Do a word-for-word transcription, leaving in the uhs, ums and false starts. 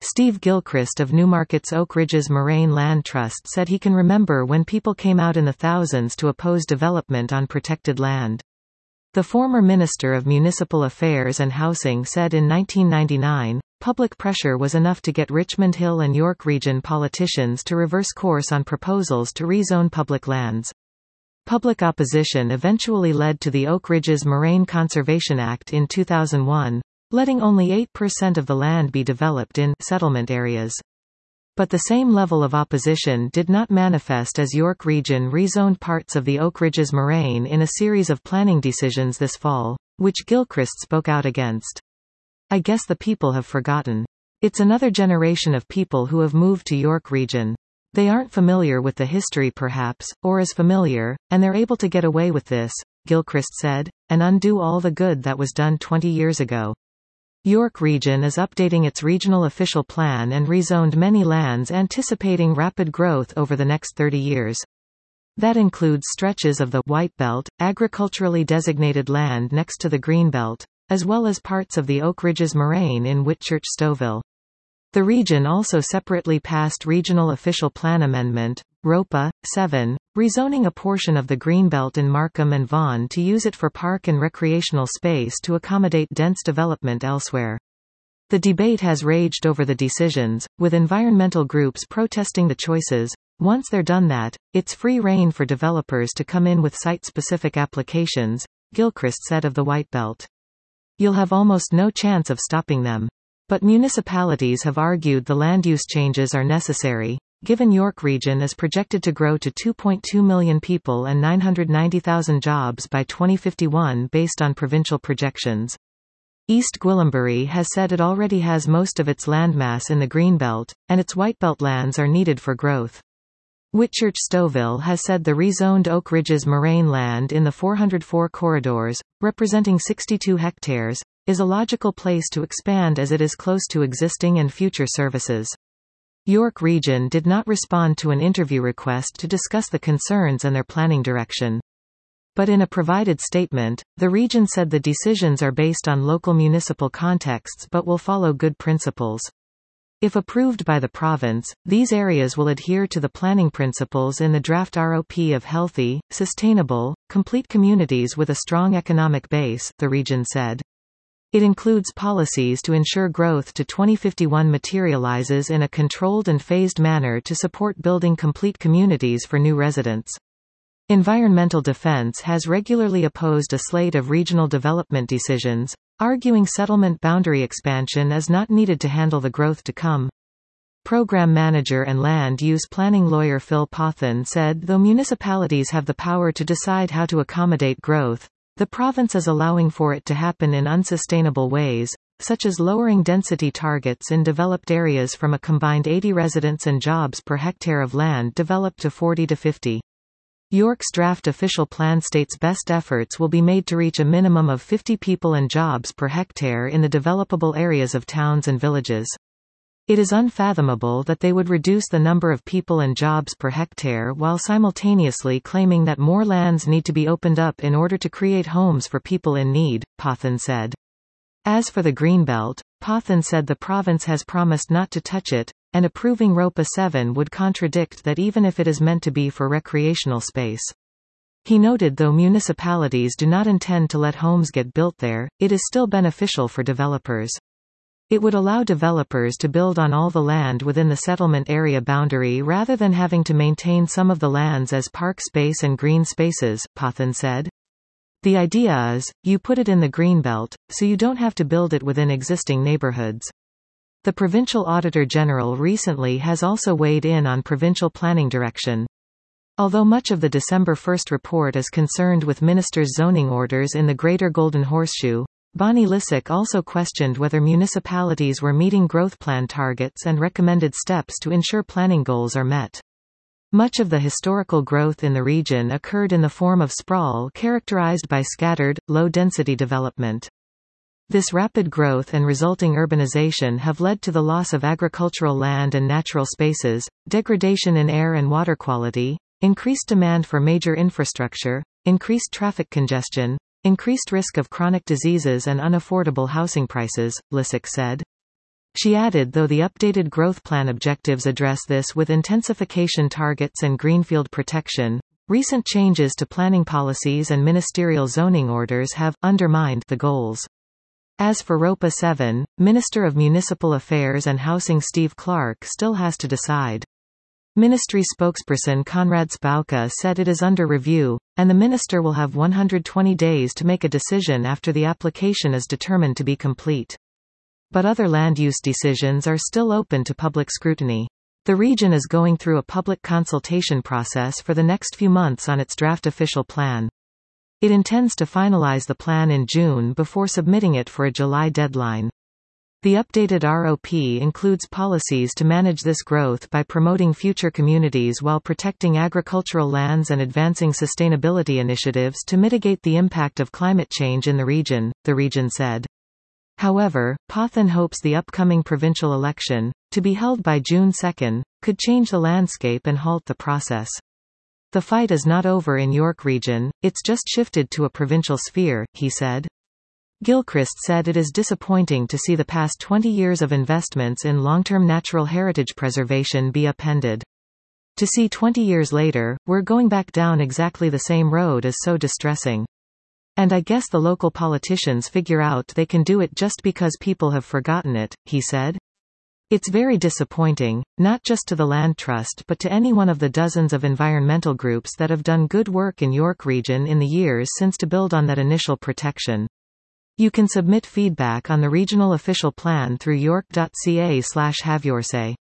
Steve Gilchrist of Newmarket's Oak Ridges Moraine Land Trust said he can remember when people came out in the thousands to oppose development on protected land. The former Minister of Municipal Affairs and Housing said in nineteen ninety-nine, public pressure was enough to get Richmond Hill and York Region politicians to reverse course on proposals to rezone public lands. Public opposition eventually led to the Oak Ridges Moraine Conservation Act in two thousand one, letting only eight percent of the land be developed in settlement areas. But the same level of opposition did not manifest as York Region rezoned parts of the Oak Ridges Moraine in a series of planning decisions this fall, which Gilchrist spoke out against. "I guess the people have forgotten. It's another generation of people who have moved to York Region. They aren't familiar with the history perhaps, or as familiar, and they're able to get away with this," Gilchrist said, "and undo all the good that was done twenty years ago." York Region is updating its regional official plan and rezoned many lands anticipating rapid growth over the next thirty years. That includes stretches of the White Belt, agriculturally designated land next to the Green Belt, as well as parts of the Oak Ridges Moraine in Whitchurch-Stouffville. The region also separately passed Regional Official Plan Amendment, R O P A, seven, rezoning a portion of the Greenbelt in Markham and Vaughan to use it for park and recreational space to accommodate dense development elsewhere. The debate has raged over the decisions, with environmental groups protesting the choices. Once they're done that, it's free rein for developers to come in with site-specific applications, Gilchrist said of the White Belt. "You'll have almost no chance of stopping them. But municipalities have argued the land use changes are necessary, given York Region is projected to grow to two point two million people and nine hundred ninety thousand jobs by twenty fifty-one based on provincial projections." East Gwillimbury has said it already has most of its landmass in the Greenbelt, and its Whitebelt lands are needed for growth. Whitchurch-Stouffville has said the rezoned Oak Ridges Moraine land in the four hundred four corridors, representing sixty-two hectares, is a logical place to expand as it is close to existing and future services. York Region did not respond to an interview request to discuss the concerns and their planning direction. But in a provided statement, the region said the decisions are based on local municipal contexts but will follow good principles. If approved by the province, these areas will adhere to the planning principles in the draft R O P of healthy, sustainable, complete communities with a strong economic base, the region said. It includes policies to ensure growth to twenty fifty-one materializes in a controlled and phased manner to support building complete communities for new residents. Environmental Defense has regularly opposed a slate of regional development decisions, arguing settlement boundary expansion is not needed to handle the growth to come. Program manager and land use planning lawyer Phil Pothen said though municipalities have the power to decide how to accommodate growth, the province is allowing for it to happen in unsustainable ways, such as lowering density targets in developed areas from a combined eighty residents and jobs per hectare of land developed to forty to fifty. York's draft official plan states best efforts will be made to reach a minimum of fifty people and jobs per hectare in the developable areas of towns and villages. It is unfathomable that they would reduce the number of people and jobs per hectare while simultaneously claiming that more lands need to be opened up in order to create homes for people in need, Pothen said. As for the Greenbelt, Pothen said the province has promised not to touch it, and approving R O P A seven would contradict that even if it is meant to be for recreational space. He noted though municipalities do not intend to let homes get built there, it is still beneficial for developers. It would allow developers to build on all the land within the settlement area boundary rather than having to maintain some of the lands as park space and green spaces, Pothen said. The idea is, you put it in the Greenbelt, so you don't have to build it within existing neighborhoods. The Provincial Auditor General recently has also weighed in on provincial planning direction. Although much of the December first report is concerned with ministers' zoning orders in the Greater Golden Horseshoe, Bonnie Lysyk also questioned whether municipalities were meeting growth plan targets and recommended steps to ensure planning goals are met. Much of the historical growth in the region occurred in the form of sprawl characterized by scattered, low-density development. This rapid growth and resulting urbanization have led to the loss of agricultural land and natural spaces, degradation in air and water quality, increased demand for major infrastructure, increased traffic congestion, increased risk of chronic diseases and unaffordable housing prices, Lysyk said. She added though the updated growth plan objectives address this with intensification targets and greenfield protection, recent changes to planning policies and ministerial zoning orders have undermined the goals. As for ROPA seven, Minister of Municipal Affairs and Housing Steve Clark still has to decide. Ministry spokesperson Konrad Spałka said it is under review, and the minister will have one hundred twenty days to make a decision after the application is determined to be complete. But other land use decisions are still open to public scrutiny. The region is going through a public consultation process for the next few months on its draft official plan. It intends to finalize the plan in June before submitting it for a July deadline. The updated R O P includes policies to manage this growth by promoting future communities while protecting agricultural lands and advancing sustainability initiatives to mitigate the impact of climate change in the region, the region said. However, Pothen hopes the upcoming provincial election, to be held by June second, could change the landscape and halt the process. The fight is not over in York Region, it's just shifted to a provincial sphere, he said. Gilchrist said it is disappointing to see the past twenty years of investments in long-term natural heritage preservation be upended. To see twenty years later, we're going back down exactly the same road is so distressing. And I guess the local politicians figure out they can do it just because people have forgotten it, he said. It's very disappointing, not just to the Land Trust but to any one of the dozens of environmental groups that have done good work in York Region in the years since to build on that initial protection. You can submit feedback on the regional official plan through york dot c a slash have your say.